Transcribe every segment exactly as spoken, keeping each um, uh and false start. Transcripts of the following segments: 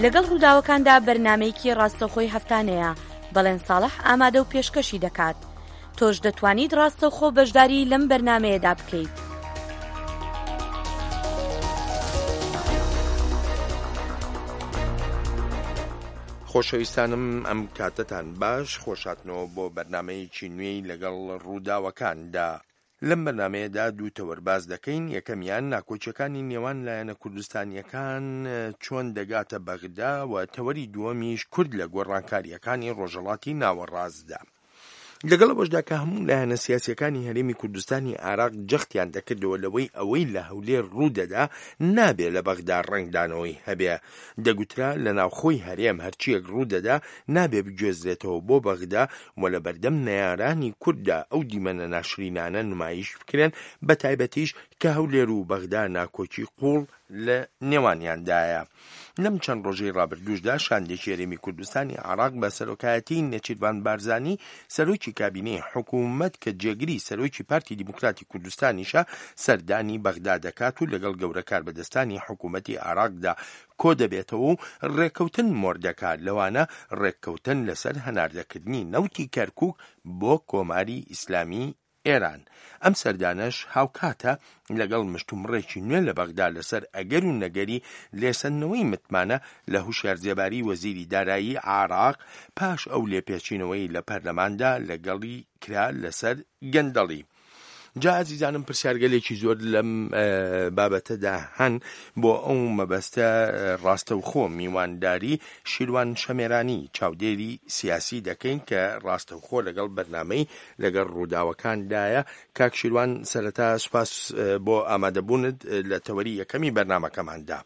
لەگەڵ ڕووداوەکاندا بەرنامەیەکی ڕاستەوخۆی هەفتانەیە، بەڵێن ساڵح ئامادە و پێشکەشی دەکات. تۆش دەتوانیت ڕاستەوخۆ بەشداری لەم بەرنامەیەدا بکەیت. خۆشەویستانم ئەم کاتتان باش، خۆشاتنەوە بۆ بەرنامەیەکی نوێی لەگەڵ ڕووداوەکاندا. لەم بەرنامەیەدا دوو تەوەرباز دەکەین. یەکەمیان ناکۆچەکانی نێوان لایەنە کوردستانیەکان چۆن دەگاتە بەغدا و تەوەری دووەمیش کورد لە گۆڕانکاریەکانی ڕۆژهەڵاتی ناوەڕاستدا. لەگەڵ ئەوەشدا کە هەموو لایەنە سیاسیەکانی هەرێمی کوردستانی عێراق جەختیان دەکردەوە لەوەی ئەوەی لە هەولێر ڕوودەدا نابێت لە بەغدا ڕنگدانەوەی هەبێ. دەگوترا لە ناوخۆی هەرێم هەرچیەک ڕوودەدا نابێت بگوێزرێتەوە بۆ بەغدا و لە بەردەم نەیارانی کورددا ئەو دیمەنە ناشرینانە نمایش بکرێن، بە تایبەتیش کە هەولێر و بەغدا ناکۆچی قوڵ لە نێوانیاندایە. لەم چەند ڕۆژەی ڕابردووشدا شاندێکی هەرێمی کوردستانی عێراق بە سەرۆکایەتی نەچیروان بارزانی سەرۆکی کابینەی حکوومەت کە جێگری سەرۆکی پارتی دیموکراتی کوردستانیشە سەردانی بەغدا دەکات و لەگەڵ گەورە کاربەدەستانی حکوومەتی عێراقدا کۆ دەبێتەوە و ڕێککەوتن مۆردەکات، لەوانە ڕێککەوتن لەسەر هەناردەکردنی نەوتی کەرکووک بۆ کۆماری ئیسلامی ئێران. ئەم سەردانەش هاوکاتە لەگەڵ مشتومڕێکی نوێ لە بەغدا لەسەر ئەگەر و نەگەری لێسەنەوەی متمانە لە هوشیارجێباری وەزیری دارایی عێراق پاش ئەو لێپێچینەوەی لە پەرلەماندا لەگەڵی کرا لەسەر گەندەڵی. جا عزیزانم پرسیارگەلێکی زۆر لەم بابەتەدا هەن بۆ ئەو مەبەستە ڕاستەوخۆ میوانداری شیروان شەمێرانی چاودێری سیاسی دەکەین کە ڕاستەوخۆ لەگەڵ بەرنامەی لەگەڵ ڕووداوەکاندایە. کاک شیروان، سەرەتا سوپاس بۆ ئامادەبوونت لە تەوەری یەکەمی بەرنامەکەماندا.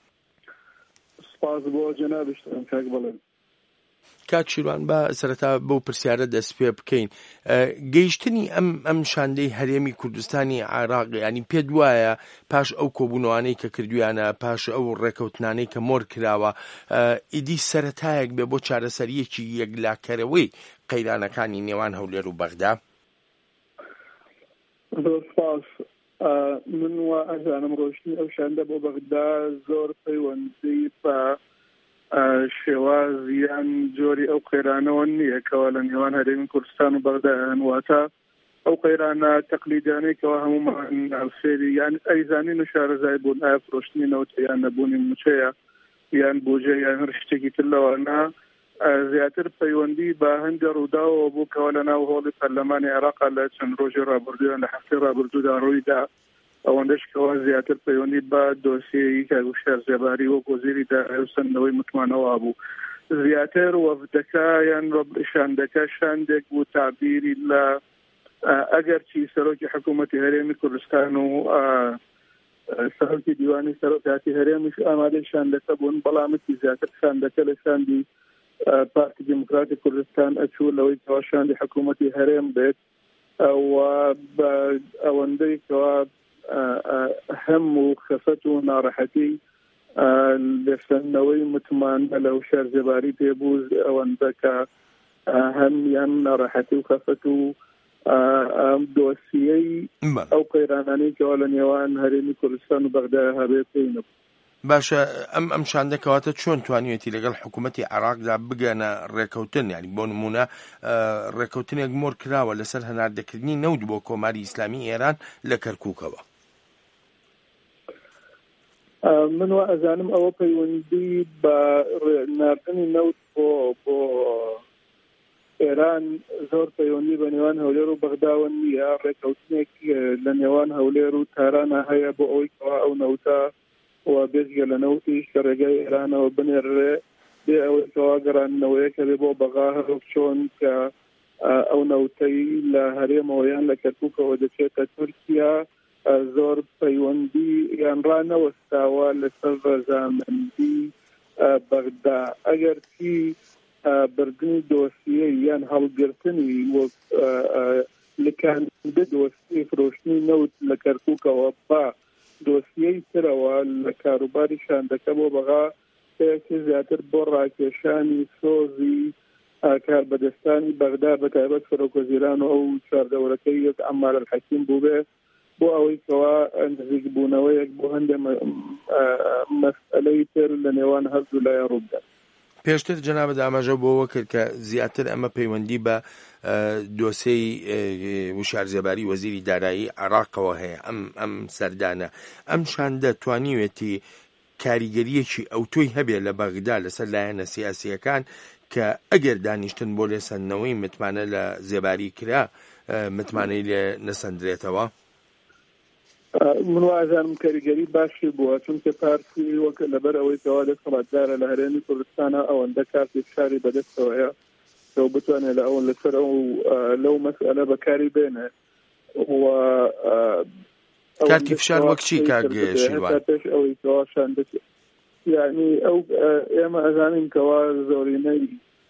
سپاس بۆ جەنابشتم کاک بڵێن. کاک شیروان، بە سەرەتا بەو پرسیارە دەست پێ بکەین. گەیشتنی ئەم ئەم شاندەی هەرێمی کوردستانی عێراق، ینی پێت وایە پاش ئەو کۆبوونەوانەی کە کردویانە، پاش ئەو ڕێکەوتنانەی کە مۆر کراوە، ئیدی سەرەتایەک بێ بۆ چارەسەریەکی یەکلاکەرەوەی قەیرانەکانی نێوان هەولێر و بەغدا؟ سپاس. من وا ئەزانم ڕۆشتنی ئەو شاندە بۆ بەغدا زۆر پەیوەندی بە شێوازیان جۆری ئەو قەیرانەوە نییە کەوا لە نێوان هەرێمی کوردستان و بەغدایان، واتە ئەو قەیرانە تەقلیدیانەی کەوا هەموومان فێری یان ئەیزانین و شارەزای بوون، ئایا فرۆشتنی نەوتە یان نەبوونی موچەیە یان بۆجێ یان هەر شتێکی تر لەوانە زیاتر پەیوەندی بە هەندێک ڕووداوەوە بوو کەوا لە ناو هۆڵی پەرلەمانی عێراقا لە چەند ڕۆژی ڕابردوویان لە هەفتەی ڕابردوودا ڕوویدا، ئەوەندەش کەوا زیاتر پەیوەندی بە دۆسیەی کە هوشیارجێباری وەک وەزیری دارایی و سەرنەوەی متمانەوە بوو. زیاتر وەفدەکە یان شاندەکە شاندێک بوو تعبیری لە ئەگەر چی سەرۆکی حکوومەتی هەرێمی کوردستان و سەرۆکی دیوانی سەرۆکاتی هەرێمیش ئامادەی شاندەکە بوون، بەڵامەتی زیاتر شاندەکە لە شاندی پارتی دیموکراتی کوردستان ئەچوو لەوەی کەوا شاندی حکوومەتی هەرێم بێت و بە ئەوەندەی کەوا هەم و خەفەت و ناڕەحەتی لێسەنەوەی متمان لە هوشیارجێباری پێبوو، ئەوەندە کە هەمیان ناڕەحەتی و خەفەت و دۆسیەی ئەو قەیرانانەی کەوا لە نێوان هەرێمی کوردستان و بەغدا هەبێت پێی نەبوو. باشە، ئەم ئەم شاندەکەواتە چۆن توانیوێتی لەگەڵ حکوومەتی عێراقدا بگەنە ڕێکەوتن، ینی بۆ نمونە ڕێکەوتنێک مۆر کراوە لەسەر هەناردەکردنی نەوت بۆ کۆماری ئیسلامی ئێران لە کەرکووکەوە؟ من وا ئەزانم ئەوە پەیوەندی بە ناردنی نەوت بۆ بۆ ئێران زۆر پەیوەندی بە نێوان هەولێر و بەغداوە نییە. ڕێکەوتنێک لە نێوان هەولێر و تارانە هەیە بۆ ئەوەی کەوا ئەو نەوتە و بێزگە لە نەوتیش کە ڕێگای ئێرانەوە بنێڕێ بێ ئەوەی کەوا گەڕانەوەیەکە بێ بۆ بەغا هەرۆک چۆن کە ئەو نەوتەی لە هەرێمەوە یان لە کەرکووکەوە دەچێتە تورکیا زۆر پەیوەندی یان ڕانەوەستاوە لەسەر ڕێزامەندی بەغدا. ئەگەر چی بردننی دۆسیە یان هەڵگرتنی لەکاندە دۆسیی فرۆشتنی نەوت لە کەرکووکەوە بە دۆسیەی ترەوە لە کاروباری شاندەکە بۆ بەغا پێکی زیاتر بۆ ڕاکێشانی سۆزی کاربەدەستانی بەغدا بە تایبەت سەرۆکوەزیران و ئەو چواردەوەرەکەی یەک عەمار الحەکیم بوو بێ بۆ ئەوەی کەوا نزیک بوونەوەیەک بۆ هەندێک مەسئلەی تر لە نێوان هەردوو لایە ڕووبدات. پێشتر جەنابەت ئاماژە بۆەوە کرد کە زیاتر ئەمە پەیوەندی بە دۆسەی وشارزێباری وەزیری دارایی عێراقەوە هەیە ئەم ئەم سەردانە ئەم شاندە توانیوێتی کاریگەریەکی ئەوتۆی هەبێت لە بەغدا لەسەر لایەنە سیاسیەکان کە ئەگەر دانیشتن بۆ لێسەندنەوەی متمانە لە زێباری کرا متمانەی لێ نەسەندرێتەوە؟ من وازانم کاریگەری باشی بووە چونکە پارتی وەکە لەبەر ئەوەی کەوا دەسەڵاتدارە لە هەرێمی کوردستانە ئەوەندە کارتی فشاری بەدەستەوەیە کە بتوانێت لە ئەوەن لەسەر ئەو لەو مەسئلە بەکاری بێنێ و کارتی فشار وەک چی کاک شیروان؟ پێش ئەوەی کەوا شاندەت یعنی ئەو ئێمە ئەزانین کەوا زۆرینەی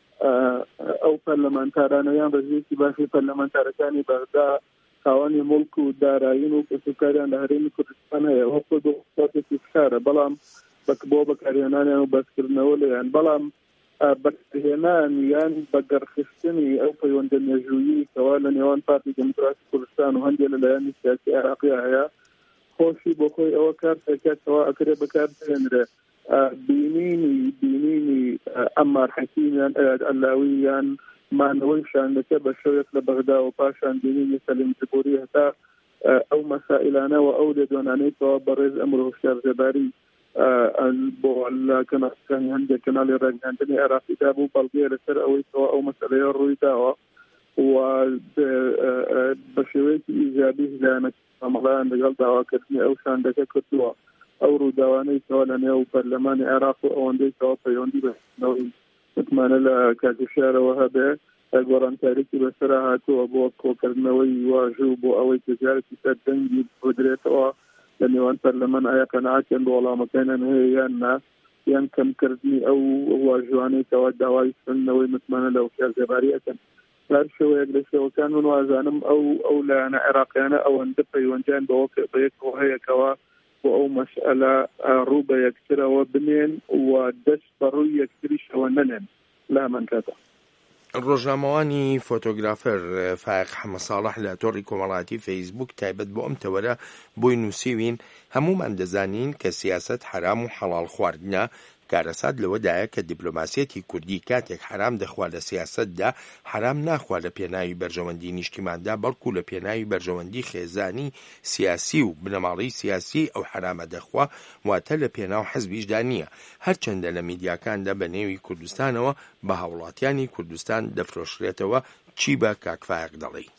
ئەو پەرلەمانتارانەیان ڕێزیەکی باشی پەرلەمانتارەکانی بەغدا خاوەنی مڵک و دارایین و کەسوکاریان لە هەرێمی کوردستان هەیە وەکو دۆخڵاتێکی فشارە بەڵام بۆ بەکارهێنانیان و بەسکردنەوە لەیان بەڵام بەکارهێنان یان بەگەڕخستنی ئەو پەیوەندە مێژوویی کەوا لە نێوان پارتی دموکراسی کوردستان و هەندێک لەلایەنی سیاسی عێراقی هەیە خۆشی بۆ خۆی ئەوە کارتێکەوە ئەکرێ بەکارهێنرێ بینینی بینینی ئەم مارحەکیمیان ئەیاد ئەلاوی یان مانەوەی شاندەکە بە شەوێک لە بەغدا و پاشان بینینی سەلیم جبوری هەتا ئەو مەسائلانە و ئەو لێدۆنانەیەکەوە بەڕێز ئەمڕۆ هۆشیارزێباری بۆ لە کەناڵەکانی هەندێک کەناڵی ڕێگەاندنی عێراقیدا بوو بەڵگەیە لەسەر ئەوەی کەوا ئەو مەسەلەیە ڕووی داوە و بە شێوەیەکی ئیجابی هیلانەکە ئەمەڵیان لەگەڵ داواکردنی ئەو شاندەکە کردووە ئەو ڕووداوانەی کەوا لە نێو پەرلەمانی عێراق و ئەوەندەی کەوا پەیوەندی بەنەوەی متمانە لە کاتیشارەوە هەبێ گۆڕانکاریی بەسەر هاتووە بۆ کۆکردنەوەی واژوو بۆ ئەوەی تجارەتی سەر دەنگی بدرێتەوە لە نێوان پەرلەمان ئایا قەناعەتیان بە وەڵامەکانیان هەیە یان نا یان کەمکردنی ئەو واژوانەی کەوا داوای سنەوەی متمانە لە وشارزێباری ئەکەن هەر شێوەیەک لە شێوەکان من وازانم ئەو ئەو لایەنە عێراقیانە ئەوەندە پەیوەندیان بەوە بەیەکەوە هەیەکەوە بۆ ئەو مەسئلە ڕوو بە یەکترەوە بنێن و دەست بە ڕووی یەکتریشەوە نەنێن لا من کاتە ڕۆژنامەوانی فۆتۆگرافەر فایق حەمە ساڵح لە تۆڕی کۆمەڵایەتی فەیسبوک تایبەت بۆ ئەم تەوەرە بۆی نووسیوین هەمومان دەزانین کە سیاسەت حرام و حەڵاڵ خواردنە کارەسات لەوەدایە کە دیپلۆماسیەتی کوردی کاتێک حرام دەخوا لە سیاسەتدا حرام ناخوا لە پێناوی بەرژەوەندی نیشتیماندا بەڵکو لە پێناوی بەرژەوەندی خێزانی سیاسی و بنەماڵی سیاسی ئەو حرامە دەخوا واتە لە پێناو حەزبیشدا نییە هەرچەندە لە میدیاکاندا بە نێوی کوردستانەوە بە هاوڵاتیانی کوردستان دەفرۆشرێتەوە چی بە کاکفایق دەڵێ؟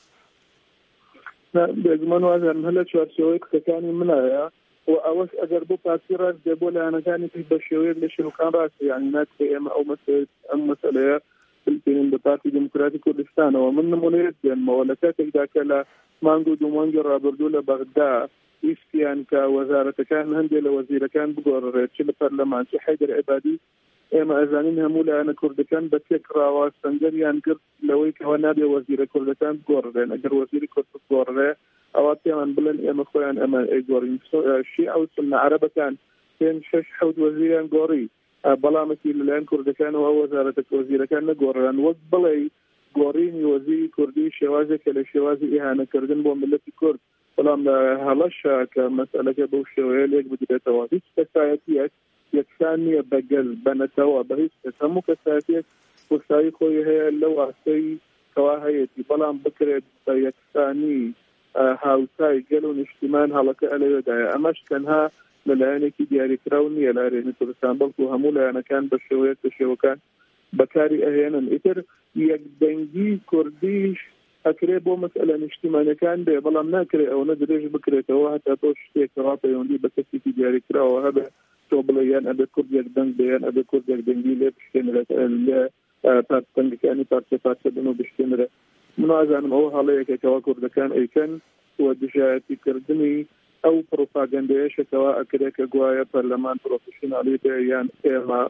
بێگومان وازانم هەر لە چوارچێوەی قسەکانی منایە و ئەوەش ئەگەر بۆ پارتی ڕاست دێ بۆ لایەنەکانی بە شێوەیەک لە شێوەکان ڕاستە یانی ناتکە ئێمە ئەو ئەم مەسەلەیە بڵێن بە پارتی دموکراتی کوردستانەوە من نمونەیەک دێنمەوە لە کاتێکدا کە لە مانگ و دوو مانگی ڕابردوو لە بەغدا ویستیان کە وەزارەتەکان هەندێک لە وەزیرەکان بگۆڕێت چ لە پەرلەمان چ حەیدەر عیبادی ئێمە ئەزانین هەموو لایەنە کوردەکان بە تێکڕاوە سەنگەریان گرت لەوەی کەەوە نابێ وەزیرە کوردەکان بگۆڕێن ئەگەر وەزیری کورد بگۆڕێ ئەوە پێمان بڵێن ئێمە خۆیان ئەمە ئەیگۆڕین شیعە و سوننە عەرەبەکان پێنج شەش حەوت وەزیریان گۆڕی بەڵامەتی لەلایەن کوردەکانەوە وەزارەتە وەزیرەکان نەگۆڕیان وەک بڵێ گۆڕینی وەزیری کوردی شێوازێکە لە شێوازی ئیهانەکردن بۆ ملەتی کورد بەڵام لە هەڵەشە کە مەسئلەکە بەو شێوەیە لێک بدرێتەوە هیچ کەسایەتیەک یەکسان نییە بەگەل بەنەتەوە بە هیچ کەس هەموو کەسایەتێک وەسایی خۆی هەیە لەو ئاستەی کەوا هەیەی بەڵام بکرێت بە یەکسانی هاوسای گەل و نیشتیمان هەڵەکە ئەلەوێدایە ئەمەش تەنها لەلایەنێکی دیاریکراو نییە لە هەرێمی کوردستان بەڵکو هەموو لایەنەکان بە شێوەیەک بە شێوەکان بەکاری ئەهێنن ئیتر یەکدەنگی کوردیش ئەکرێ بۆ مەسئلە نیشتیمانەکان بێ بەڵام ناکرێ ئەوە درێژ بکرێتەوە هەتا تۆ شتێک ڕاپەیوەندی بە کەسێکی دیاریکراوە هەبێ تۆ بڵێ یان ئەبێ کورد یەکدەنگ بێ یان ئەبێ کورد یەکدەنگی لێ بشتێنرێت لە پارتەنگەکانی پارتە پارتە بن و بشتێنرێت من ئازانم ئەوە هەڵەیەکێکەوە کوردەکان ئەیکەن و دژایەتیکردنی ئەو پرۆپاگەندەیەشێکەوە ئەکرێت کە گوایە پەرلەمان پرۆفشناڵی بێ یان ئێمە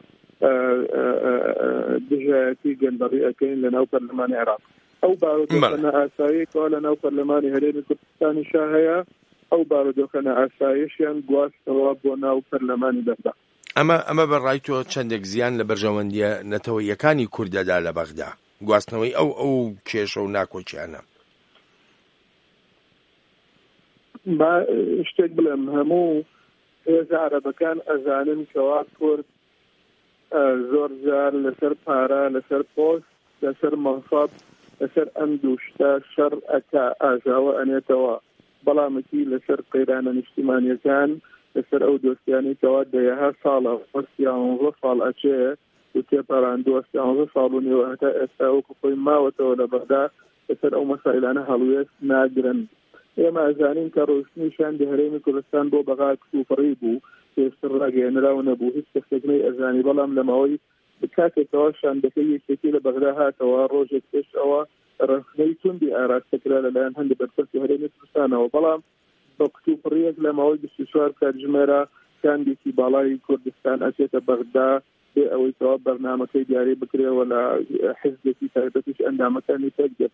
دژایەتی گەندەڕی ئەەکەین لە ناو پەرلەمانی عێراق ئەو بارودۆخەنە ئاساییەکەوە لە ناو پەرلەمانی هەرێمی کوردستانیشا هەیە ئەو بارودۆخەنە ئاسایشیان گواستەوە بۆ ناو پەرلەمانی بەغدا ئەمە ئەمە بەڕای تۆ چەندێک زیان لە بەرژەوەندیە نەتەوەیەکانی کوردەدا لە بەغدا گواستنەوەی ئەو ئەو کێشە و ناکۆچیانە با شتێک بڵێم هەموو هێزە عەرەبەکان ئەزانن کەوا کورد زۆر جار لەسەر پارە لەسەر پۆست لەسەر مەنسەب لەسەر ئەم دوو شتە شەڕ ئەکا ئاژاوە ئەنێتەوە بەڵامەکی لەسەر قەیرانە نیشتیمانیەکان لەسەر ئەو دۆستیانی کەوا دەیەها ساڵە یانزە ساڵ ئەچێ و تێپەڕاندووە یانزە ساڵ و نێوە هەتا ئێستا وەکو خۆی ماوەتەوە لە بەغدا لەسەر ئەو مەسائلانە هەڵوێست ناگرن. ئێمە ئەزانین کە ڕۆشنیشان لە هەرێمی کوردستان بۆ بەغا کفوفڕی بوو پێشتر ڕاگەیەنراو نەبوو هیچ کەسێکنەی ئەزانی بەڵام لە ماوەی کاتێکەوە شاندەکەی یەکێکی لە بەغدا هاتەوە ڕۆژێک پێش ئەوە ڕخنەی توندی ئاراستەکرا لەلایەن هەندێک بەرپرسی هەرێمی کوردستانەوە بەڵام بە کتوپڕیەک لە ماوەی بیست و چوار کاتژمێرە کاندێکی باڵای کوردستان ئەچێتە بەغدا بێ ئەوەی کەوا بەرنامەکەی دیاری بکرێەوە لە حیزبێکی تایبەتیش ئەندامەکانی تێکدێت.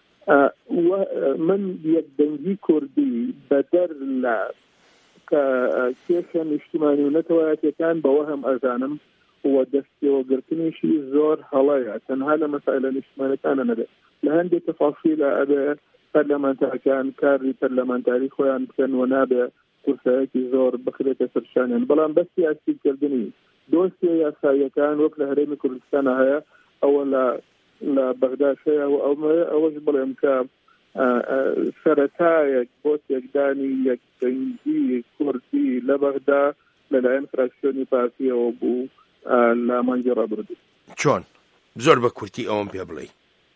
من یەکدەنگی کوردی بەدەر لە کێشە نیشتیمانی و نەتەوایەتیەکان بەوە هەم ئەزانم و دەستێوەگرتنیشی زۆر هەڵەیە تەنها لە مەسائلە نیشتیمانیەکانە نەبێت لە هەندێک تەفاصیلە ئەبێ پەرلەمانتاریەکان کاری پەرلەمانتاری خۆیان بکەن و نابێ کورسایەکی زۆر بخرێتە سەرشانیان بەڵام بە سیاسیکردنی دۆستی یاساییەکان وەک لە هەرێمی کوردستانە هەیە ئەوە لە لە بەغداش هەیە و ئەوەش بڵێم کە سەرەتایەک بۆ تێکدانی یەکدەنگی کوردی لە بەغدا لەلایەن فراکسیۆنی پارتیەوە بوو لە مانگی ڕابردوو. چۆن زۆر بە کورتی ئەوم پێ بڵێ؟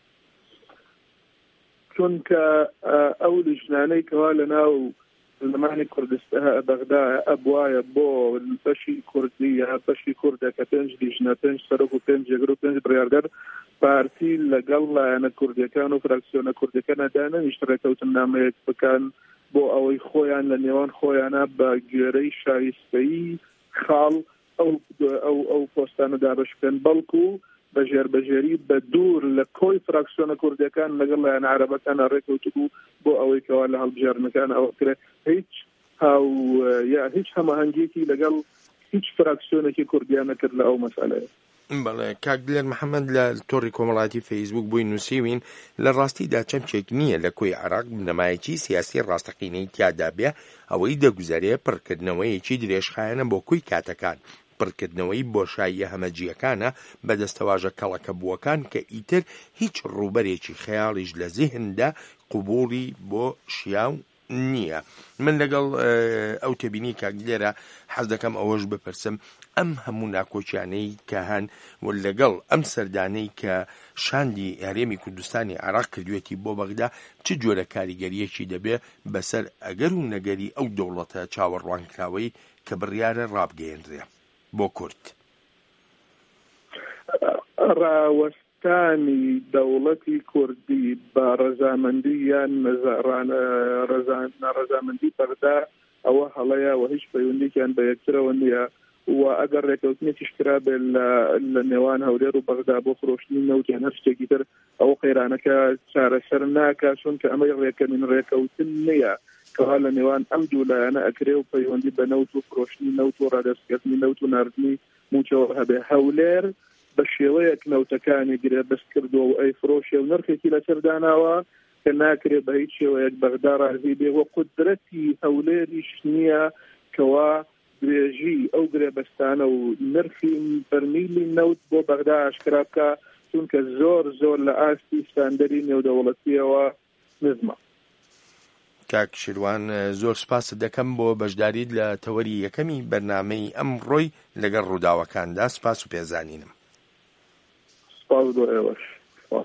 چونکە ئەو لیژنانەی کەوا لە ناو زمانی کوردستان بەغدا ئەبوایە بۆ بەشی کوردی یا بەشی کوردە کە پێنج لیژنە پێنج سەرۆک و پێنج جێگر و پێنج بڕیاردەر پارتی لەگەڵ لایەنە کوردەکان و فراکسیۆنە کوردەکان دانەنیشت ڕێکەوتن نامەیەک بکەن بۆ ئەوەی خۆیان لە نێوان خۆیانە بە گوێرەی شایستەیی خاڵ ئەو ئەو ئەو پۆستانە دابەش بکەن بەڵکو بەژێر بەژێری بە دوور لە کۆی فراکسیۆنە کوردەکان لەگەڵ لایەنە عەرەبەکانە ڕێکەوتبوو بۆ ئەوەی کەوا لە هەڵبژاردنەکان ئەوە کرێت هیچ هاو یا هیچ هەماهەنگێکی لەگەڵ هیچ فراکسیۆنێکی کوردیان نەکرد لە ئەو مەسئلەیە. بەڵێ کاک دلێر محەممەد لە تۆڕی کۆمەڵاتی فەیسبوک بووی نووسیوین لە ڕاستیدا چەمچێک نییە لە کۆی عێراق بنەمایەکی سیاسی ڕاستەقینەی تیادا بێ ئەوەی دەگوزارێ پڕکردنەوەیەکی درێژخایەنە بۆ کوی کاتەکان پڕکردنەوەی بۆشاییە هەمەجیەکانە بەدەستەواژە کەڵەکە بووەکان کە ئیتر هیچ ڕووبەرێکی خەیاڵیش لە زیهندا قوبوڵی بۆ شیاو نییە. من لەگەڵ ئەو تێبینی کاک دلێرە حەز دەکەم ئەوەش بپرسم ئەم هەموو ناکۆچیانەی کە هەن و لەگەڵ ئەم سەردانەی کە شاندی هەرێمی کوردستانی عێراق کردوێتی بۆ بەغدا چ جۆرە کاریگەریەکی دەبێ بەسەر ئەگەر و نەگەری ئەو دەوڵەتە چاوەڕوانکراوەی کە بڕیارە ڕابگەیەنرێ بۆ کورد؟ ڕاوەستانی دەوڵەتی کوردی بە ڕەزامەندی یان نەڕەزامەندی بەغدا ئەوە هەڵەیە و هیچ پەیوەندێکیان بە یەکترەوە نییە و ئەگەر ڕێکەوتنێکیش کرا بێ لە نێوان هەولێر و بەغدا بۆ فرۆشتنی نەوتیان هەر شتێکی تر ئەوە قەیرانەکە چارەسەر ناکات چونکە ئەمەی ڕێکەمین ڕێکەوتن نییە کەوا لە نێوان ئەم دوو لایەنە ئەکرێ و پەیوەندی بە نەوت و فرۆشتنی نەوت و ڕادەستکردنی نەوت و ناردنی موچەوە هەبێ. هەولێر بە شێوەیەک نەوتەکانی گرێ بەس کردووە و ئەی فرۆشێ و نرخێکی لەسەر داناوە کە ناکرێت بە هیچ شێوەیەک بەغدا ڕازی بێ و قودرەتی هەولێریش نییە کەوا درێژی ئەو گرێبەستانە و نرخی بەرمیلی نەوت بۆ بەغدا ئاشکرا بکە چونکە زۆر زۆر لە ئاستی ستاندەری نێودەوڵەتیەوە نزمە. کاک شیروان زۆر سپاس دەکەم بۆ بەشداریت لە تەوەری یەکەمی بەرنامەی ئەمڕۆی لەگەڵ ڕووداوەکاندا. سپاس و پێزانینم. سپاس بۆ ئێوەش. سپاس.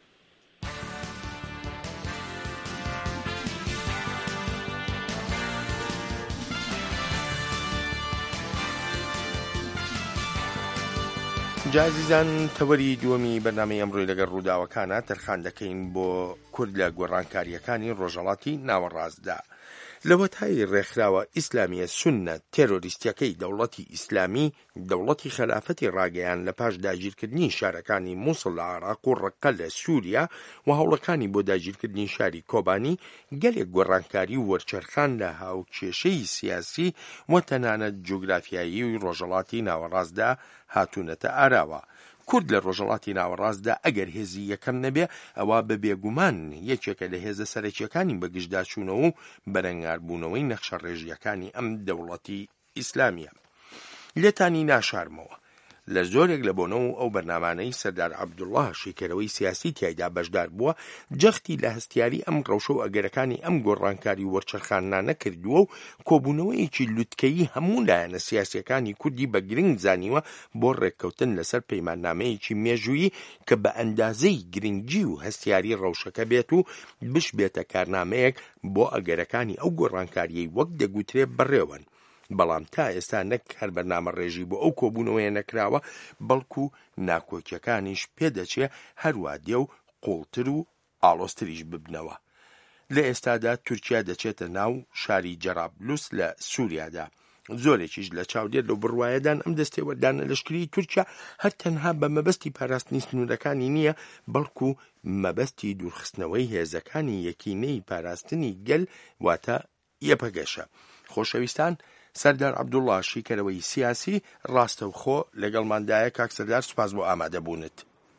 جازیزان تەوەری دووەمی بەرنامەی ئەمڕۆی لەگەڵ ڕووداوەکانە تەرخان دەکەین بۆ کورد لە گۆڕانکاریەکانی ڕۆژهەڵاتی ناوەڕاستدا. لە وەتای ڕێکخراوە ئیسلامیە سوننە تێرۆریستیەکەی دەوڵەتی ئیسلامی دەوڵەتی خەلافەتی ڕاگەیان لە پاش داگیرکردنی شارەکانی مووسڵ لە عێراق و ڕەقە لە سووریا و هەوڵەکانی بۆ داگیرکردنی شاری کۆبانی گەلێک گۆڕانکاری و وەرچەرخان لە هاوکێشەی سیاسی و تەنانەت جوگرافیایی و ڕۆژهەڵاتی ناوەڕاستدا هاتوونەتە ئاراوە. کورد لە ڕۆژهەڵاتی ناوەڕاستدا ئەگەر هێزی یەکەم نەبێ ئەوە بە بێگومان یەکێکە لە هێزە سەرەکیەکانی بەگشتداچوونەوە و بەرەنگاربوونەوەی نەخشە ڕێژیەکانی ئەم دەوڵەتی ئیسلامیە. لێتانی ناشارمەوە لە زۆرێک لە بۆنەوە ئەو بەرنامانەی سەردار عەبدوڵڵاه شیکەرەوەی سیاسی تیایدا بەشدار بووە جەختی لە هەستیاری ئەم ڕەوشە و ئەگەرەکانی ئەم گۆڕانکاری وەرچەرخانانە کردووە و کۆبوونەوەیەکی لوتکەیی هەموو لایەنە سیاسیەکانی کوردی بە گرنگ زانیوە بۆ ڕێککەوتن لەسەر پەیماننامەیەکی مێژوویی کە بە ئەندازەی گرنگی و هەستیاری ڕەوشەکە بێت و بش بێتە کارنامەیەک بۆ ئەگەرەکانی ئەو گۆڕانکاریەی وەک دەگوترێ بەڕێوەن. بەڵام تا ئێستا نەک هەر بەرنامە ڕێژی بۆ ئەو کۆبوونەوەیە نەکراوە بەڵکو ناکۆکیەکانیش پێدەچێ هەروە دێ و قوڵتر و ئاڵۆستریش ببنەوە. لە ئێستادا تورکیا دەچێتە ناو شاری جەرابلوس لە سووریادا. زۆرێکیش لە چاودێر لەو بڕوایەدان ئەم دەستێوەردانە لەشکری تورکیا هەر تەنها بە مەبەستی پاراستنی سنوورەکانی نییە بەڵکو مەبەستی دوورخستنەوەی هێزەکانی یەکینەی پاراستنی گەل واتە یەپەگەشە. خۆشەویستان، سەردار عەبدوڵڵاه شیکەرەوەی سیاسی ڕاستەوخۆ لەگەڵماندایە. کاک سەردار، سوپاس بۆ ئامادەبوونت.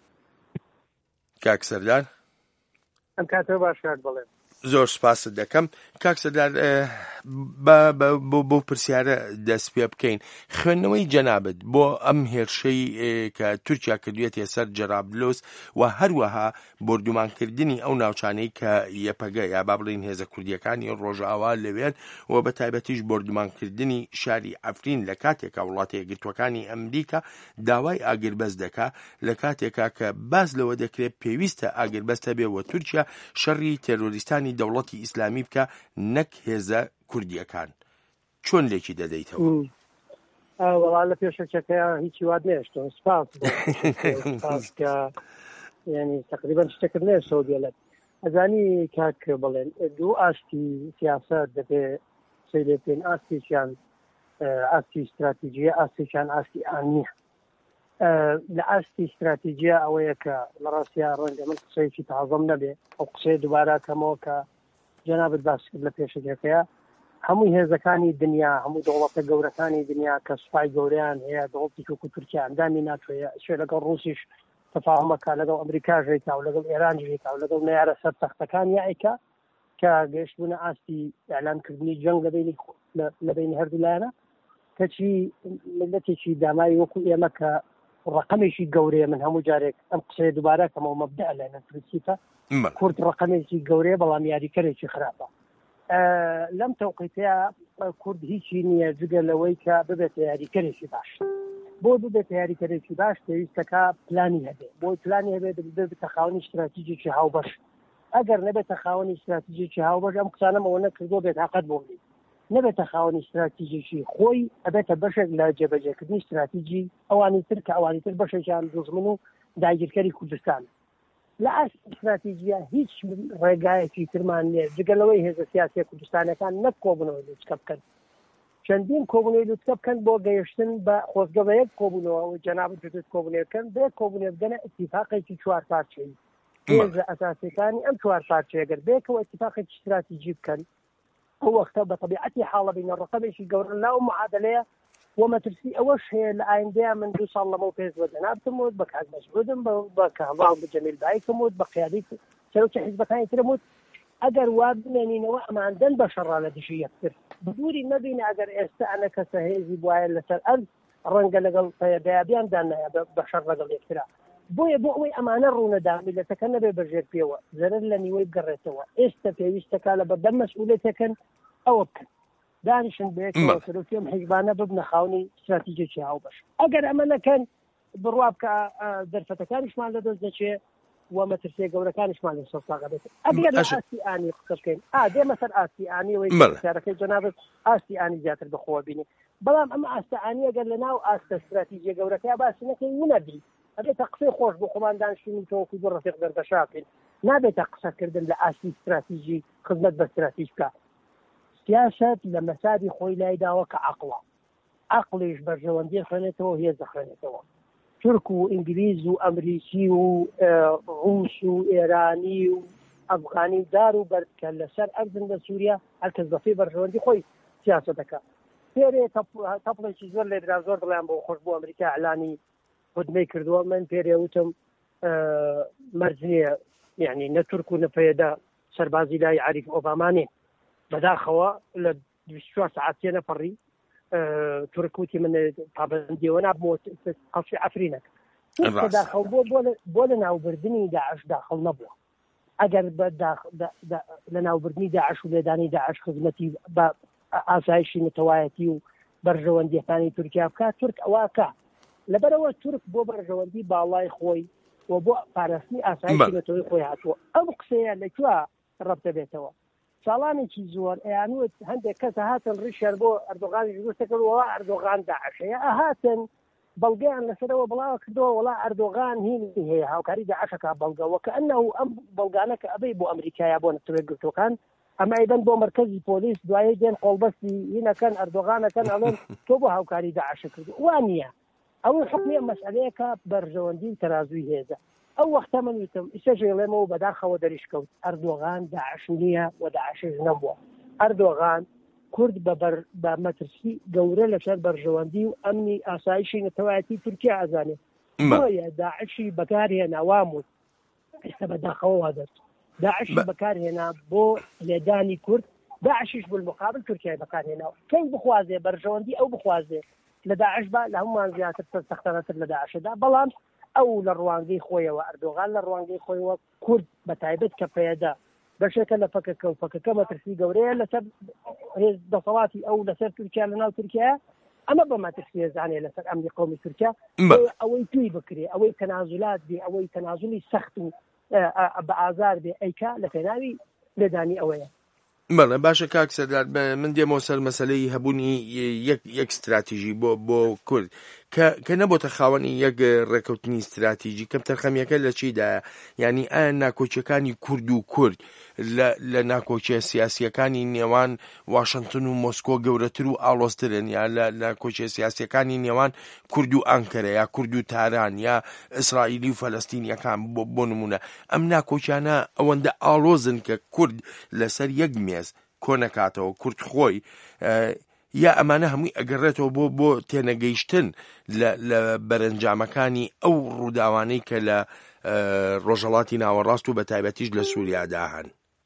کاک سەردار، ئەم کاتەوە باش کاک بڵێم. زۆر سپاست دەکەم. کاک سەردار، بۆ پرسیارە دەست پێ بکەین. خوێندنەوەی جەنابەت بۆ ئەم هێرشەی کە تورکیا کردوێتە سەر جەرابلوس و هەروەها بردومانکردنی ئەو ناوچانەی کە یەپەگە یا با بڵین هێزە کوردیەکانی ڕۆژئاوا لەوێن و بە تایبەتیش بردومانکردنی شاری ئەفرین لە کاتێکا وڵاتە یەکگرتووەکانی ئەمریکا داوای ئاگربەست دەکا لە کاتێکا کە باز لەوە دەکرێت پێویستە ئاگربەستە بێ و تورکیا شەڕی تێرۆریستانی دەوڵەتی ئیسلامی بکە نەک هێزە کوردیەکان. چۆن لێکی دەدەیتەوە؟ وەڵا لە پێشەکەیە هیچی واد نێشتەوە. سپاس سپاس کە یعنی تقریبا شتێکرد نێشتەوە دێڵێت. ئەزانی کاک بڵێن دوو ئاشتی سیاسەت دەبێ سەی لێ پێن ئاستێکیان ئاستی استراتیجیە، ئاستێکیان ئاستی ئامنیە. لە ئاستی استراتیجیە ئەوەیە کە لە ڕاستیا ڕەنگە من قسەیەکی تازەم نەبێ ئەو قسەی دووبارە کەمەوە کە جەنابەت باس کرد لە پێشەکەیە هەمووی هێزەکانی دنیا، هەموو دەوڵەتە گەورەکانی دنیا کە سوپای گەوریان هەیە، دەوڵەتی وەکو تورکیا ئەندامی ناتوێ شوێ لەگەڵ ڕووسیش تەفاهمەکە، لەگەڵ ئەمریکاش هێتا و لەگەڵ ئێرانیش هێتا و لەگەڵ نەیارە سەر تەختەکان یائیکە کە گەیشتبوونە ئاستی ئەعلانکردنی جەنگ لەبینی هەردوو لایەنە کەچی ملەتێکی دامایی وەکو ئێمە کە ڕقمێکی گەورەیە. من هەموو جارێک ئەم قسەیە دووبارە کەمەوە مەبدە لایەنە پرسیتە کورد ڕقمێکی گەورەیە بەڵام یاریکەرێکی خراپە. لەم تەوقیتەیە کورد هیچی نییە جگە لەوەی کە ببێتە یاریکەرێکی باش. بۆ ببێتە یاریکەرێکی باش پێویستەکە پلانی هەبێ. بۆی پلانی هەبێت ببێتە خاوەنی استراتیجێکی هاوبەش. ئەگەر نەبێتە خاوەنی استراتیجێکی هاوبەش ئەم قسانەمەوە نەکردووە بێت تاقەت بۆ بێت. نەبێتە خاوەنی استراتیجێکی خۆی ئەبێتە بەشێک لە جێبەجێکردنی استراتیجی ئەوانی تر کە ئەوانی تر بەشێکیان دوژمن و داگیرکەری کوردستان. لە ئاست استراتیجیە هیچ ڕێگایەکی ترمان نییە جگەلەوەی هێزە سیاسی کوردستانەکان نەک کۆبوونەوەی لوچکە بکەن. چەندین کۆبوونەوەی لوچکە بکەن بۆ گەیشتن بە خۆزگە بە یەک کۆبوونەوە و جەنابەت دەبێت کۆبوونێ بکەن بێ کۆبوونێ بگەنە ئیتیفاقێکی چوار پارچەیی. هێزە ئەساسیەکانی ئەم چوار پارچەیە گەر بێکەوە ئیتیفاقێکی استراتیجی بکەن ئەو وەختە بە طبیعەتی حاڵە بینە ڕقەبێکی گەورە لاو معادلەیە و مەترسی ئەوەش هەیە لە ئایندەیە من دوو ساڵ لەمەوە پێش وەدەنابتم وت بە کاک مەسعودم بە کەهڵاو بە جەمیل بایکم وت بە قیادەی سەرۆکی حیزبەکانی ترم وت ئەگەر وا بمێنینەوە ئەماندەن بە شەڕا لە دژی یەکتر بدووری مەبینە ئەگەر ئێستا ئەنە کەسە هێزی بواە لەسەر ئەرز ڕەنگە لەگەڵ دایابیاندا نایە بە شەڕ لەگەڵ یەکترا. بۆیە بۆ ئەوەی ئەمانە ڕوونەدا میلەتەکە نەبێ بەژێر پێوە زەرەر لە نیوەی بگەڕێتەوە. ئێستا پێویستەکە لە بەردەم مەسئوولێتەکەن ئەوە بکەن دانیشن بێتەوە سەرۆکیەم حیزبانە ببنە خاوەنی استراتیجێکی هاوبەش. ئەگەر ئەمە نەکەن بڕوا بکە دەرفەتەکانیشمان لەدەست دەچێ و مەترسیە گەورەکانیشمان لە سەرساغا بێت. ئەگەر لە ئاستی ئانی قسە بکەین ئا دێمە سەر ئاستی ئانیەوەی سیارەکەی جەنابەت ئاستی ئانی زیاتر بەخۆوە بینی. بەڵام ئەمە ئاستە ئانی ئەگەر لە ناو ئاستە استراتیجیە گەورەکەی باسی نەکەی ونەبی ئەبێتە قسەی خۆش بۆ خۆمان دانیشتنی تۆوەکو دوو ڕەفیق دەردەشاکەین. نابێتە قسەکردن لە ئاستی استراتیجی خزمەت بە استراتیج بکە. سیاست لە مەسادی خۆی لایداوە کە عەقڵە. عەقڵیش بەرژەوەندی خوێنێتەوە هێز دەخوێنێتەوە. تورک و ئینگلیز و ئەمریکی و ڕووس و ئێرانی و ئەفغانی دار و بەردکە لەسەر ئەرزن لە سووریا هەرکەس بەفێ بەرژەوەندی خۆی سیاسەتەکە. پێرێ تەپڵێکی زۆر لێدرا زۆر دڵیان بۆ خۆش بۆ ئەمریکا ئەعلانی خودمەی کردووە من پێرێوتم مەرج نییە یعنی نە تورک و نەپەیەدا سەربازی لای عریف ئۆبامانێ بەداخەوە لە بیست و چوار ساعتێ نەپەڕی تورکوتی من پابندیەوە نابمەوە قەڵشی ئەفرینەکە داخەڵ بۆ بۆ لە ناوبردنی داعش داخڵ نەبووە ئەگەر لە ناوبردنی داعش و لێدانی داعش خزمەتی بە ئاسایشی متەوایەتی و بەرژەوەندیەکانی تورکیا بکات تورک ئەوواکە لەبەرەوە تورک بۆ بەرژەوەندی باڵای خۆی و بۆ پاراستنی ئاسایشی متەوەی خۆی هاتووە ئەم قسەیە لەکوێ ڕەبتە بێتەوە ساڵانێکی زۆر ئەیانوت هەندێک کەس هاتن ڕیشیار بۆ ئەردۆغانی دروستەکردەوە ئەردۆغان داعشەیە ئەهاتن بەڵگەیان لەسەرەوە بڵاو کردەوە وڵا ئەردۆغان هینی هەیە هاوکاری داعشەکە بەڵگەوە کە ئەنەو ئەم بەڵگانەکە ئەبەی بۆ ئەمریکایە بۆ نەتەوەی گرتوەکان ئەمە ئەیدەن بۆ مرکزی پۆلیس دوایە دێن قۆڵبەستی هینەکەن ئەردۆغانەکەن ئەڵێن تۆ بۆ هاوکاری داعشە کردو وانە ئەوەی حکمی ئەم مەسئلەیەکە بەرژەوەندی تەرازوی هێزە ئەو وەختە من وتم ئیسەژێڵێمەوە بەداخەوە دەریشکەوت ئەردۆغان داعش نییە و داعشش نەبووە ئەردۆغان کورد بە مەترسی گەورە لەسەر بەرژەوەندی و ئەمنی ئاسایشی نەتەوایەتی تورکیا ئازانێت بۆیە داعشی بەکارهێنا واموت ئێستا بەداخەوە وا دەست داعشی بەکارهێنا بۆ لێدانی کورد داعشیش بالمقابل تورکیای بەکارهێناوە کەی بخوازێ بەرژەوەندی ئەو بخوازێ لە داعش بە لە هەمومان زیاتر سەختەرەتر لە داعشەدا بەڵام ئەو لە ڕوانگەی خۆیەوە ئەردۆغان لە ڕوانگەی خۆیەوە کورد بە تایبەت کە پەیەدا بەشێکە لە فەکەکە و فەکەکە مەترسی گەورەیە لەسەر هێز دەسەڵاتی ئەو لەسەر تورکیا لەناو تورکیا ئەمە بە مەترسی زانێ لەسەر ئەمنی قەومی تورکیا ئەوەی توی بکرێ ئەوەی تەنازولات بێ ئەوەی تەنازولی سەخت و بە ئازار بێ ئەیکا لە پێناوی لێدانی ئەوەیە بەڵێ باشە کاک سەردار من دێمەوە سەر مەسەلەی هەبوونی یەک استراتیژی بۆ بۆ کورد کە نەبۆتە خاوەنی یەک ڕێکەوتنی استراتیژی کەم تەرخەمیەکە لە چیدایە ینی ئایا ناکۆچیەکانی کورد و کورد لە ناکۆچیە سیاسیەکانی نێوان واشنگتن و مۆسکۆ گەورەتر و ئاڵۆزترن یا لە ناکۆچیە سیاسیەکانی نێوان کورد و ئەنکەرە یا کورد و تاران یا ئیسرائیلی و فەلەستینیەکان بۆ نمونە ئەم ناکۆچیانە ئەوەندە ئاڵۆزن کە کورد لەسەر یەک مێز کۆنەکاتەوە کورد خۆی یا ئەمانە هەمووی ئەگەڕێتەوە بۆ بۆ تێنەگەیشتن لە بەرەنجامەکانی ئەو ڕووداوانەی کە لە ڕۆژهەڵاتی ناوەڕاست و بە تایبەتیش لە سووریادا هەن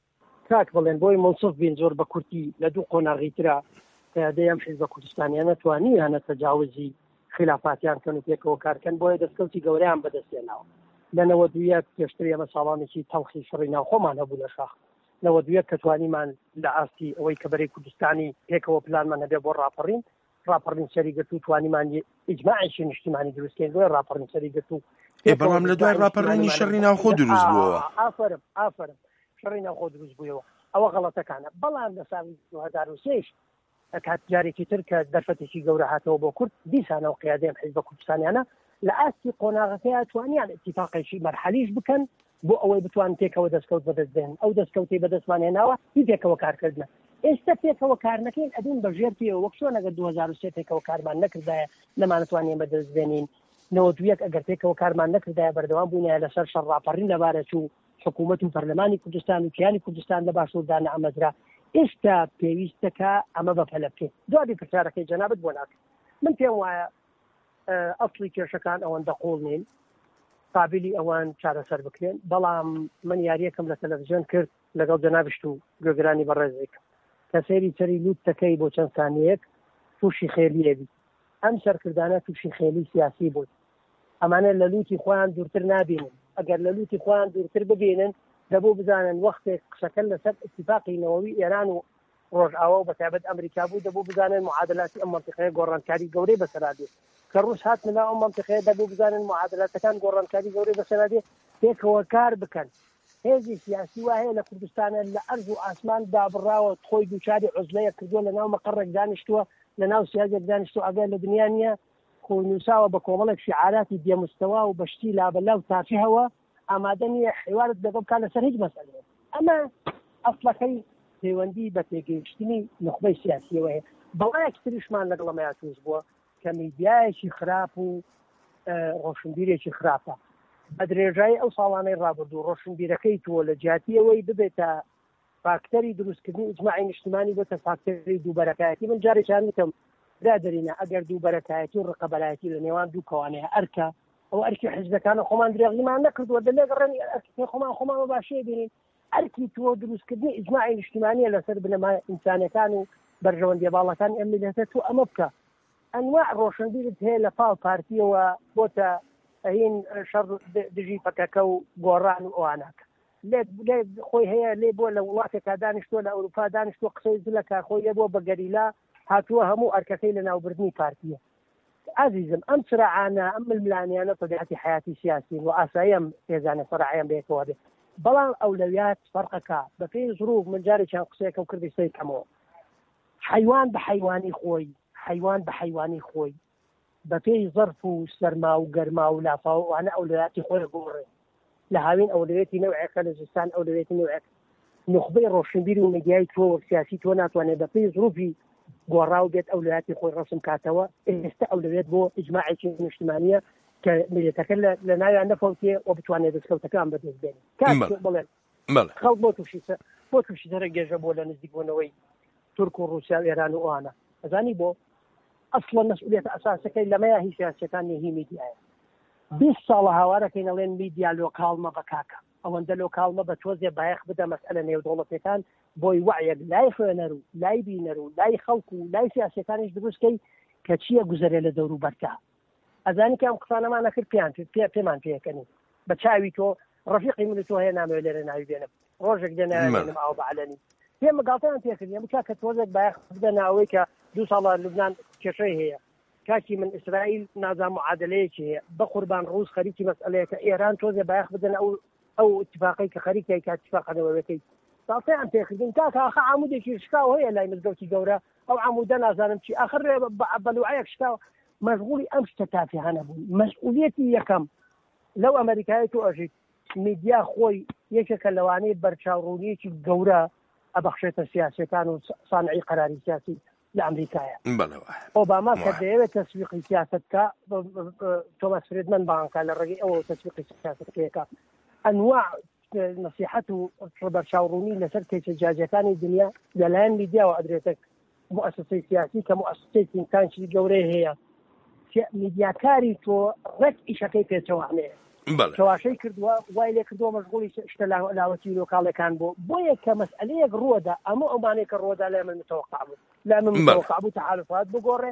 کاک بڵێن بۆی منسوف بین زۆر بە کورتی لە دوو قۆناغی ترا دەیەم حیزبە کوردستانیان نەتوانی هەنە تەجاوزی خلافاتیان کەن و پێکەوە کارکەن بۆیە دەستکەوتی گەورەیان بەدەستێناوە لەنەوە دویە پێشتر ئێمە ساڵانێکی تەڵخی شڕی ناوخۆمان هەبوو لە شاخ لەوە دویە کە توانیمان لە ئاستی ئەوەی کە بەرەی کوردستانی پێکەوە پلانمان هەبێ بۆ ڕاپەڕین ڕاپەڕین سەریگرت و توانیمان ئیجماعیشی نیشتیمانی دروستکەین بۆیە ڕاپەڕین سەریگرت و بەڵام لە دوای ڕاپەڕینی شەڕی ناوخۆ دروست بووەوە ئافرم ئافرم شەڕی ناوخۆ دروست بوویەوە ئەوە غەڵەتەکانە بەڵام لە ساڵی دوو هەزار و سێش کات جارێکی تر کە دەرفەتێکی گەورە هاتەوە بۆ کورد دیسانەوە قیادەیەم حیزبە کوردستانیانە لە ئاستی قۆناغەکەیە توانیان اتفاقێکی مەرحەلیش بکەن بۆ ئەوەی بتوان پێکەوە دەستکەوت بەدەستێن ئەو دەستکەوتی بەدەستمان هێناوە هی پێکەوە کارکردنە ئێستا پێکەوە کار نەکەین ئەدین بەژێر پێوە وەک چۆن ئەگەر دوو هەزار و سێ پێکەوە کارمان نەکردایە نەمانەتوانین بەدەستبێنین نەوە دوویەک ئەگەر پێکەوە کارمان نەکردایە بەردەوام بوونایە لەسەر شەڕ ڕاپەڕین لەبارە چوو حکوومەت و پەرلەمانی کوردستان و کیانی کوردستان لە باشووردا نەئەمەزرا ئێستا پێویستەکە ئەمە بەپەلە بکەین دوابی پرسیارەکەی جەنابەت بۆ ناکەم من پێم وایە ئەسڵی کێشەکان ئەوەندە قوڵ نین قابلی ئەوان چارەسەر بکرێن بەڵام من یاریەکەم لە تەلەڤیزیۆن کرد لەگەڵ جەنابشت و گوێگرانی بەڕێزێک کە سەیری سەری لووتەکەی بۆ چەند سانیەک تووشی خێلیەبی ئەم سەرکردانە تووشی خێلی سیاسی بوون ئەمانە لە لوتی خۆیان دوورتر نابینن ئەگەر لە لوتی خۆیان دوورتر ببینن دەبوو بزانن وەختێک قسەکەن لەسەر اتفاقی نەوەوی ئێران و ڕۆژئاوا و بەتایبەت ئەمریکا بوو دەبوو بزانن معادلاتی ئەم مەنتیقەیە گۆڕانکاری گەورەی بەسەرادێت کە ڕوس هات لەناو ئەم مەنتیقەیە دەبوو بزانن معادلاتەکان گۆڕانکاری گەورەی بەسەرادێت پێکەوە کار بکەن هێزی سیاسی وا هەیە لە کوردستانە لە ئەرز و ئاسمان دابڕاوە خۆی دووچاری عوزلەیە کردووە لەناو مەقڕێک دانیشتووە لەناو سیاجێک دانیشتووە ئەگەر لە دنیا نییە خۆی نووساوە بە کۆمەڵێک شیعاراتی بێمستەوا و بەشتی لابەلا و تافیهەوە ئامادە نییە حیوارت لەگەڵ بکات لەسەر هیچ مەسەلەیە ئەمە ئەسڵەکەی پەیوەندی بە پێگەیشتنی نخبەی سیاسیەوە هەیە بەڵایەکی تریشمان لەگەڵ ئەمەیە تووش بووە کە میدیایەکی خراپ و ڕۆشنبیرێکی خراپە بە درێژایی ئەو ساڵانەی ڕابردوو ڕۆشنبیرەکەی تۆ لە جیاتیەوەی ببێتە فاکتەری دروستکردنی ئیجماعی نیشتیمانی بۆتە فاکتەری دووبەرەکایەتی من جارێکیان وتم برادەرینە ئەگەر دووبەرەکایەتی و ڕقەبەلایەتی لە نێوان دوو کەوانەیە ئەرکە ئەو ئەرکی حیزبەکانە خۆمان درێغیمان نەکردووە دەلێگەڕێنی ئەرکی خۆمان خۆمان باشێ بینین ئەرکی تۆ دروستکردنی ئیجماعی نیشتیمانیە لەسەر بنەمای ئینسانەکان و بەرژەوەندیە باڵەکانی ئەم میلەتە تو ئەمە بکە ئەنواع ڕۆشنبیرت هەیە لە پاڵ پارتیەوە بۆتە ئەهین شەڕ دژی پەکەکە و گۆڕان و ئەواناکە لێ خۆی هەیە لێ بۆ لە وڵاتێکا دانیشتۆ لە ئەوروپا دانیشتۆ قسەی زلەکە خۆی لێ بۆ بە گەریلا هاتووە هەموو ئەرکەکەی لە ناوبردنی پارتیە عزیزم ئەم سرعانە ئەم ململانیانە طبیعەتی حیاتی سیاسین و ئاساییەم پێزانە سەرعیان بێتەوە بێ بەڵام ئەولەویات فەرقەکە بەپێی زروف من جارێکیان قسەیەکە و کردی سەی کەمەوە حیوان بە حیوانی خۆی حیوان بە حیوانی خۆی بەپێی ظرف و سەرما و گەرما و لافا و وانە ئەولەویاتی خۆی گۆڕێ لە هاوین ئەولەوێتی نەوعێکە لە زستان ئەولەوێتی نەوعێک نخبەی ڕۆشنبیری و مەدیای تۆ سیاسی تۆ ناتوانێت بەپێی زروفی گۆڕاو بێت ئەولەویاتی خۆی ڕسم کاتەوە ئێستا ئەولەوێت بۆ ئیجماعێکی نیشتیمانیە کە میلەتەکە لە ناویان نەفەوتێ و بتوانێت دەستکەوتەکان بەدەست بێنێت کات بڵێن خەڵک بۆ تووشی بۆ تووشی سەرە گێژە بۆ لە نزیکبوونەوەی تورک و رووسیا و ئێران و ئەوانە ئەزانی بۆ ئەسڵە مەسئولیەتە ئەساسەکەی لەمەیە هی سیاسەکان هی میدیایە بیست ساڵە هاوارەکەی نەڵێن میدیا لۆکاڵمە بە کاکە ئەوەندە لۆکاڵمە بە تۆزێ بایەخ بدە مەسئلە نێودوڵەتەکان بۆی وعیەک لای خوێنەر و لای بینەر و لای خەڵک و لای سیاسەکانیش دروستکەی کە چییە گوزەرێ لە دەور و بەرکە ئەزانی کە ئەم قسانەمانە کرد پێیان پێمان پێەکەنی بە چاوی تۆ ڕەفیقی من تۆ هەیە نامەوێت لێرە ناوی بێنم ڕۆژێک دێنم ئاو بەعلەنی پێم مەگاڵتەیان پێکردی بچا کە تۆزێک بایەخ بدە ناوەی کە دوو ساڵە لوبنان کێشەی هەیە کاکی من ئیسرائیل نازام معادلەیەکی هەیە بە قوربان ڕووس خەریکی مەسئلەیە کە ئێران تۆزێ بایەخ بدەن ئەو ئەو اتفاقی کە خەریکای کە اتفاقەوەەکەی تاڵتەیان پێکردین کاکە ئاخە عمودێکی شکاو هەیە لای مزگەوتی گەورە ئەو عمودە نازانم چی ئاخر بەلوعەیەک شکاو مەشغوڵی ئەم شتە تافیهانە بوون مەسئولیەتی یەکەم لەو ئەمریکای تۆ ئەژیت میدیا خۆی یەکێکە لەوانەیە بەرچاوڕوونیەکی گەورە ئەبەخشێتە سیاسەکان و صانعی قەراری سیاسی لە ئەمریکایە ئۆباما کە دەیەوێت تەسویقی سیاستکە تۆماس فریدمەن بانکە لە ڕێگەی ئەوە تەسویقی سیاستەکەیەکە ئەنواع نصیحەت و بەرچاوڕوونی لەسەر کێچەجاجەکانی دنیا لەلایەن میدیاوە ئەدرێتە مؤسسەی سیاسی کە مؤسسەی تینکانشی گەورەی هەیە میدیاکاری تۆ ڕێک ئیشەکەی پێچەوانەیە چواشەی کردووە وای لێ کردووە مەشغوڵی شتە لاوەتی لۆکاڵەکان بۆ بۆیە کە مەسئلەیەک ڕووەدا ئەمە ئەوانەیە کە ڕووەدا لە من متوقع بوو لا من متوقع بوو تحالفات بگۆڕێ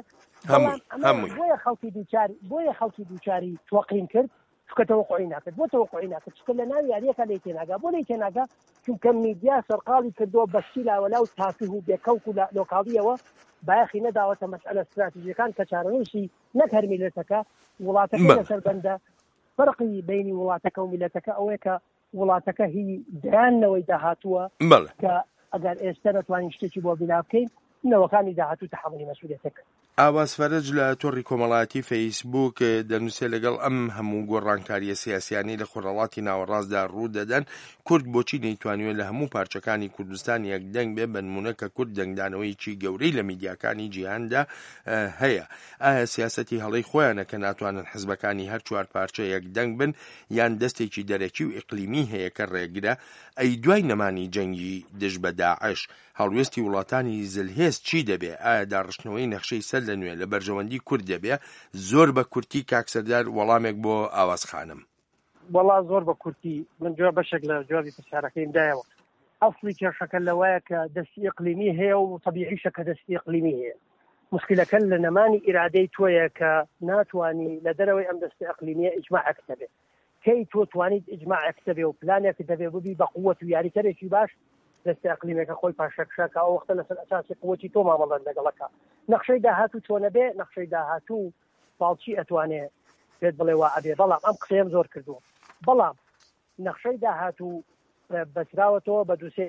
بۆیە خەڵکی دووچاری بۆیە خەڵکی دووچاری توەقین کرد چکە تەوەقعی ناکرد بۆ تەوەقعی ناکرد چکە لە ناوی یاریەکە لێ تێناگا بۆ لێ تێناگا چونکە میدیا سەرقاڵی کردووە بەشتی لاوەلا و تافیه و بێکەوت و لۆکاڵیەوە بایەخی نەداوەتە مەسئلە استراتیژیەکان کە چارەنووسی نەک هەر میلەتەکە وڵاتەکەی لەسەر بەندە فەرقی بینی وڵاتەکە و میلەتەکە ئەوەیە کە وڵاتەکە هی دایانەوەی داهاتووە کە ئەگەر ئێستا نەتوانین شتێکی بۆ بنا بکەین نەوەکانی داهاتوو تەحملی مەسئولیەتەکە ئاواز فەرج لە تۆڕی کۆمەڵایەتی فەیسبووک دەنووسێت لەگەڵ ئەم هەموو گۆڕانکاریە سیاسیانی لە خۆرهەڵاتی ناوەڕاستدا ڕوو دەدەن کورد بۆچی نەیتوانوێت لە هەموو پارچەکانی کوردستان یەکدەنگ بێ بە نمونە کە کورد دەنگدانەوەیکی گەورەی لە میدیاکانی جیهاندا هەیە ئایا سیاسەتی هەڵەی خۆیانە کە ناتوانن حزبەکانی هەر چوار پارچە یەکدەنگ بن یان دەستێکی دەرەکی و ئیقلیمی هەیە کە ڕێگرە ئەی دوای نەمانی جەنگی دژ بە داعش هەڵوێستی وڵاتانی زلهێز چی دەبێ ئایا داڕشتنەوەی نەخشەی سەر لە نوێ لە بەرژەوەندی کورد دەبێ زۆر بە کورتی کاکسەردار وەڵامێک بۆ ئاوازخانم وەڵا زۆر بە کورتی من جواب بەشێک لە جوابی پرسیارەکەیم دایەوە ئەفڵی کێشەکە لەوایە کە دەستی ئیقلیمی هەیە و طەبیعیشە کە دەستی ئیقلیمی هەیە مشکلەکە لە نەمانی ئیرادەی تۆیە کە ناتوانی لە دەرەوەی ئەم دەستی ئیقلیمیە ئیجماعێک دەبێت کەی تۆ توانیت ئیجماعێک دەبێ و پلانێک دەبێ ببی بە قووەت و یاریکەرێکی باش دەستی ئەقلیمێکە خۆی پاشەکشەکە ئەو وەختە لەسەر ئەساسی قووەتی تۆ مامەڵەن لەگەڵەکە نەخشەی داهاتوو چۆنە بێ نەخشەی داهاتوو باڵچی ئەتوانێ پێت بڵێ وا ئەبێ بەڵام ئەم قسەیەم زۆر کردووە بەڵام نەخشەی داهاتوو بەسراوەتەوە بە دووسێ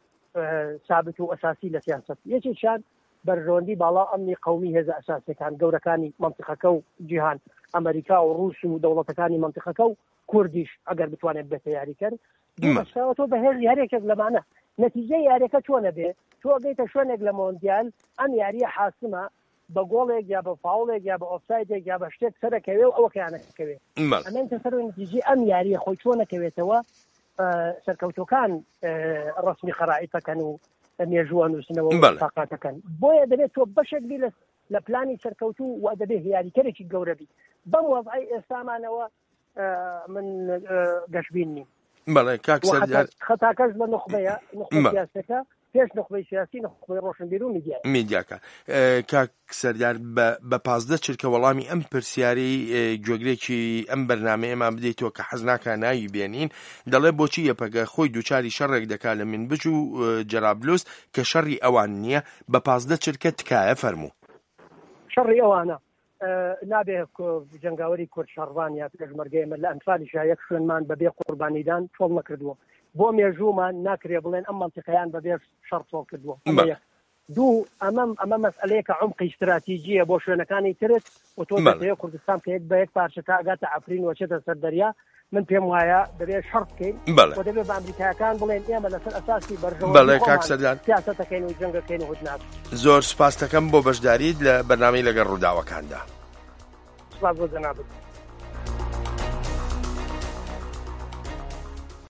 سابت و ئەساسی لە سیاست یەکێکیان بەرژەوەندی باڵا ئەمنی قەومی هێزە ئەساسیەکان گەورەکانی مەنتیقەکە و جیهان ئەمریکا و ڕووس و دەوڵەتەکانی مەنتیقەکە و کوردیش ئەگەر بتوانێت بێتە یاریکەر بەسراوەتەوە بەهێز یاریەکێک لەمانە نەتیجەی یاریەکە چۆنە بێ تۆ ئەگەیتە شوێنێک لە مۆندیال ئەم یاریە حاسمە بە گۆڵێک یا بە فاوڵێک یا بە ئۆفسایدێک یا بە شتێک سەرەکەوێ و ئەوەکەیانەکەوێ ئەمەتە سەر نتیجەی ئەم یاریە خۆی چۆنەکەوێتەوە سەرکەوتەکان ڕسمی خەرائیتەکەن و مێژووە نووسنەوە تاقاتەکەن بۆیە دەبێت تۆ بەشێک بی لە پلانی سەرکەوتو و دەبێت هیاریکەرێکی گەورەبی بەم وەضعی ئێستامانەوە من گەشتبین نیم. بەڵێ کاک سەردار خەتاکەش لە نخبەیە نخبە سیاسەکە پێش نخبەی سیاسی نخبەی ڕۆشنبیر و میدیای میدیاکە. کاک سەردار بە پازدە چرکە وەڵامی ئەم پرسیارەی گوێگرێکی ئەم بەرنامەیە ئێمە بدەیتەوە کە حەز ناکە ناوی بێنین، دەڵێ بۆچی یەپەگە خۆی دووچاری شەڕێک دەکات لە منبج و جەرابلوس کە شەڕی ئەوان نییە، بە پازدە چرکە تکایە فەرموو. شەڕی ئەوانە نابێ جنگاوەری کورد شەڕوان یا پێشمەرگەیمە لە ئەنفالیشا یەک شوێنمان بەبێ قوربانیدان چۆڵ نەکردووە، بۆ مێژوومان ناکرێ بڵێن ئەم منتیقەیان بەبێ شەڕ چۆڵ کردووە. دوو ئەمەم ئەمە مەسئلەیەکە عمقی استراتیژیە بۆ شوێنەکانی ترت و تۆ دەتەوێت کوردستان کە یەک بە یەک پارچە ئاگاتە عەفرین وەچێتە سەر دەریا، من پێم وایە دەبێت شەڕ بکەین و دەبێت بە ئەمریکایەکان بڵێن ئێمە لەسەر ئەساسی بەرژەوەی سیاسەتەکەین و جەنگەکەین و هودنات. زۆر سپاس دەکەم بۆ بەشداریت لە بەرنامەی لەگەڵ ڕووداوەکاندا. سپاس بۆ جەنابەت.